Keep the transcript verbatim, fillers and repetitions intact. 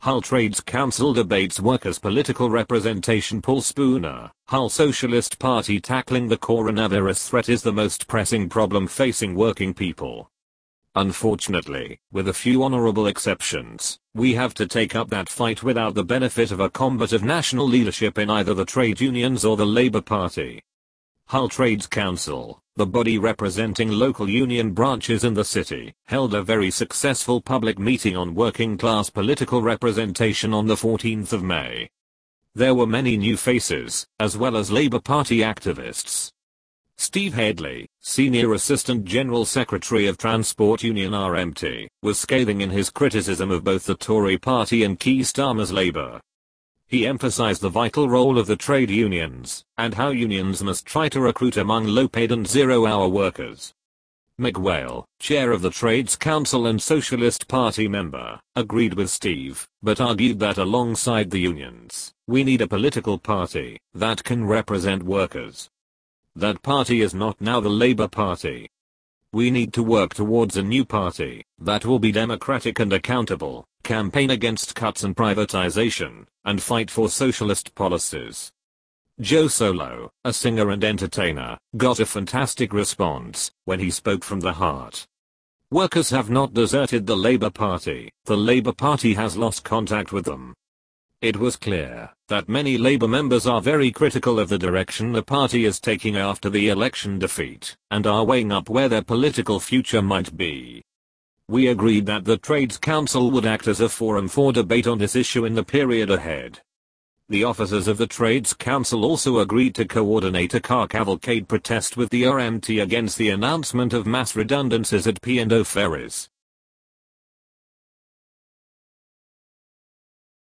Hull Trades Council debates workers' political representation. Paul Spooner, Hull Socialist Party. Tackling the coronavirus threat is the most pressing problem facing working people. Unfortunately, with a few honorable exceptions, we have to take up that fight without the benefit of a combative national leadership in either the trade unions or the Labour Party. Hull Trades Council, the body representing local union branches in the city, held a very successful public meeting on working class political representation on the fourteenth of May. There were many new faces, as well as Labour Party activists. Steve Headley, Senior Assistant General Secretary of Transport Union R M T, was scathing in his criticism of both the Tory party and Keir Starmer's Labour. He emphasized the vital role of the trade unions, and how unions must try to recruit among low-paid and zero-hour workers. Mick Whale, chair of the Trades Council and Socialist Party member, agreed with Steve, but argued that alongside the unions, we need a political party that can represent workers. That party is not now the Labour Party. We need to work towards a new party that will be democratic and accountable, campaign against cuts and privatization, and fight for socialist policies. Joe Solo, a singer and entertainer, got a fantastic response when he spoke from the heart. Workers have not deserted the Labour Party, the Labour Party has lost contact with them. It was clear that many Labour members are very critical of the direction the party is taking after the election defeat, and are weighing up where their political future might be. We agreed that the Trades Council would act as a forum for debate on this issue in the period ahead. The officers of the Trades Council also agreed to coordinate a car cavalcade protest with the R M T against the announcement of mass redundancies at P and O ferries.